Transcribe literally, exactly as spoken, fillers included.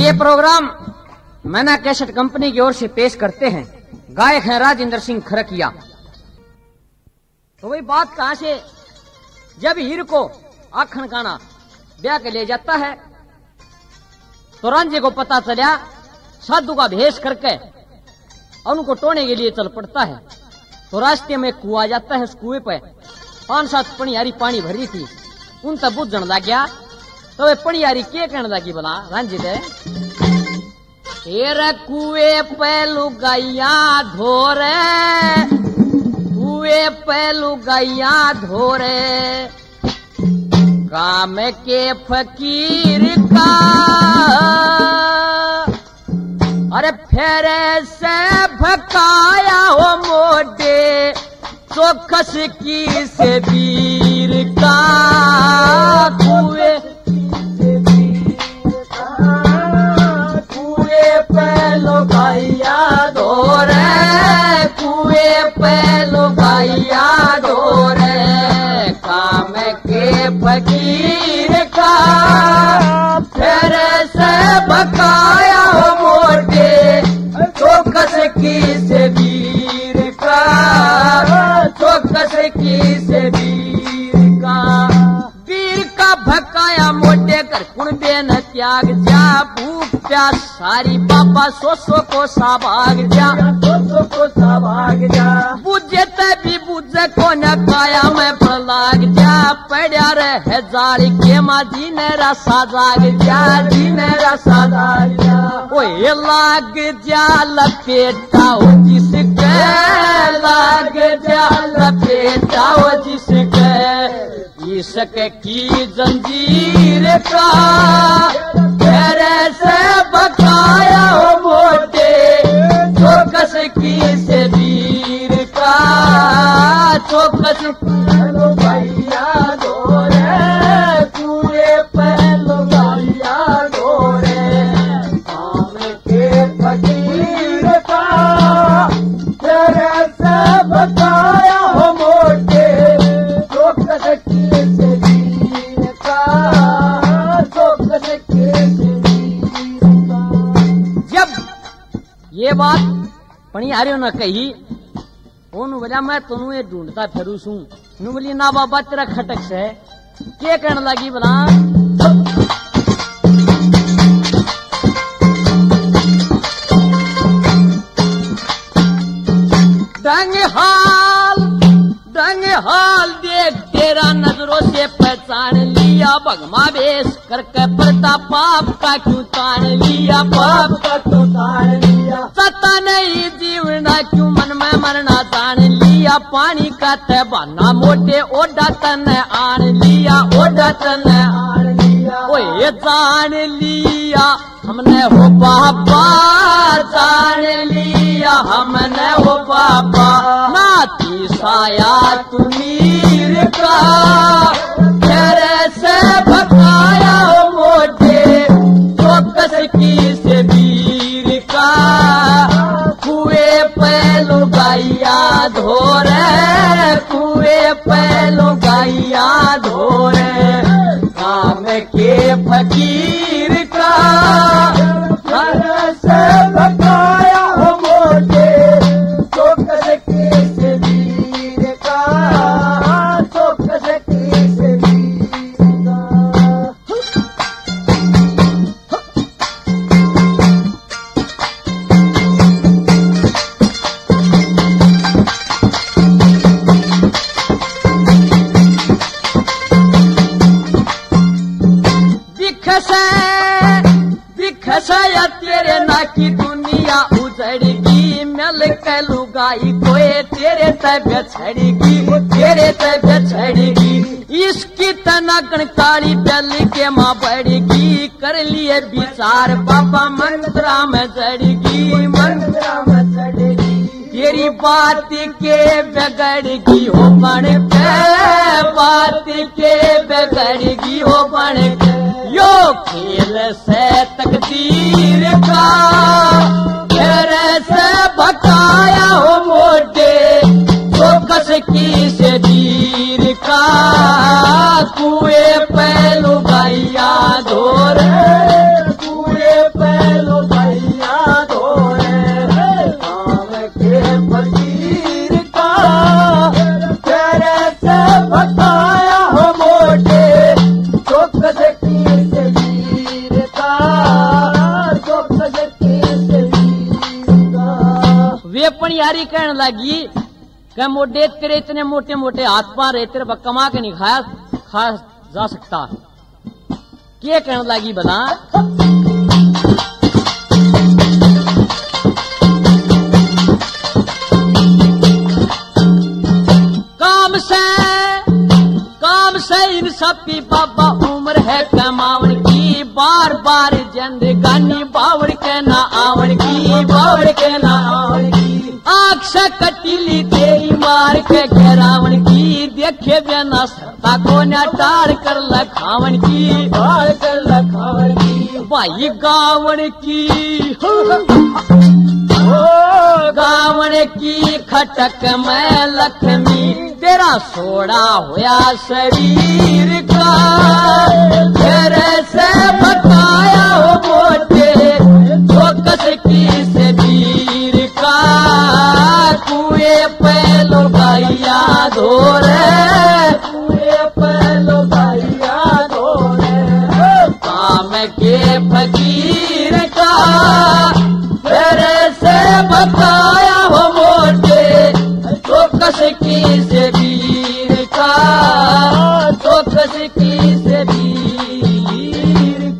ये प्रोग्राम मैना cassette company की ओर से पेश करते हैं। गायक हैं राजेंद्र सिंह खरकिया। तो वही बात कहां से, जब हीर को आखन काना ब्याह के ले जाता है तो रांझे को पता चला, साधु का भेष करके उनको टोने के लिए चल पड़ता है। तो रास्ते में कुआ जाता है, उस कुएं पे पांच सात पनियारी पानी भरी थी, उन तब बुझन लग गया। तो वे पनियारी के कहने लगी भला रांझे दे, तेरे कुएं पे लुगाइया धोरे, कुएं पे लुगाइया धोरे, काम के फकीर का अरे फेरे से भकाया हो मोटे, चौकस की से वीर का, कुएं कुएं पे लुगाइया धोरे, कुएं पे लुगाइया धोरे, काम के फकीर का फेरे से भकाया हो मोटे, चौकस की से वीर का, चौकस की से वीर का, वीर का भकाया मोटे कर कुणबे न त्याग जा, भूख प्यास सारी बाबा सो सो को साभाग जा, सो सो को साभाग जा, बुझे तभी बुझे को न काया में प्रलाग जा, पड़ा रहे जारी के माँ जी ने रसा जाग जा, जी ने रसा जाग जा, ओए लाग जा लपेटा हो जिसके, लाग जा लपेटा हो जिसके, इश्क की जंजीर का फेरे से बकाया हो मोटे, चौकस की से वीर का, चौकस भैया धोरे, कुएं पे लुगाइया धोरे, काम के फकीर का फेरे से बकाया हो मोटे, चौकस की से वीर का, चौकस की से वीर का। जब ये बात पनियारियों ने कही, ओनू बोला मैं तुनू ये ढूंढता फिरू सू, नू बोली ना बाबा तेरा खटक से के कहने लगी बना, दंग हाल दंग हाल देख तेरा नजरों से पहचान लिया, भगमा बेस करके पड़ता पाप का क्यों तान लिया, पाप का क्यों तान लिया, सता नहीं जीवना क्यों मन में मरना जान लिया, पानी का तबाना मोटे ओडा तन आन लिया, ओडा तन आन लिया, ओए जान लिया हमने हो बाबा, जान लिया हमने हो बाबा, नाती साया तुमीर का फेरे से भकाया हो मोटे, चौकस की से वीर का, कुएं पे लुगाइया धोरे, कुएं पे लुगाइया धोरे, काम के फकीर का फेरे से भकाया हो मोटे, चौकस की से वीर का, चौकस की से वीर का। दिखसाया तेरे ना की दुनिया उजड़गी, मिल के लुगाई कोई तेरे तबियत छड़ेगी, तेरे तबियत छड़ेगी, इसकी तनाकन काली पल के माँ बढ़ेगी, कर लिए विचार बाबा मंत्रा में चढ़ेगी, मंत्रा में चढ़ेगी, तेरी बात के बिगड़गी हो बन पे, बात के बिगड़गी हो बन पे, यो खेल से तकदीर का फेरे से भकाया हो मोटे, चौकस की से वीर का, कुएं पे लुगाइया धोरे, कुएं पे पनियारी कहने लगी कि मोटे तेरे इतने मोटे मोटे हाथ पार है, तेरे कमा के नहीं खाया खा जा सकता। क्या कहने लगी बता? काम से काम से इन सब की बाबा उम्र है कमावन की, बार बार जिंदगानी बावड़ के ना आवण की, बावड़ के ना आवण की। आँख से कटीली तेरी मार के घेरावन की, देखे बिना सत्ता को न टार कर लखावन की, टार कर लखावन की। भाई गावन की ओ गावन की खटक में लक्ष्मी, तेरा सोड़ा होया शरीर का, तेरे से बताया हो मोटे चौकस की से वीर का। कुएं पे लुगाइया धोरे, कुएं पे लुगाइया धोरे, काम के फकीर का तेरे से बता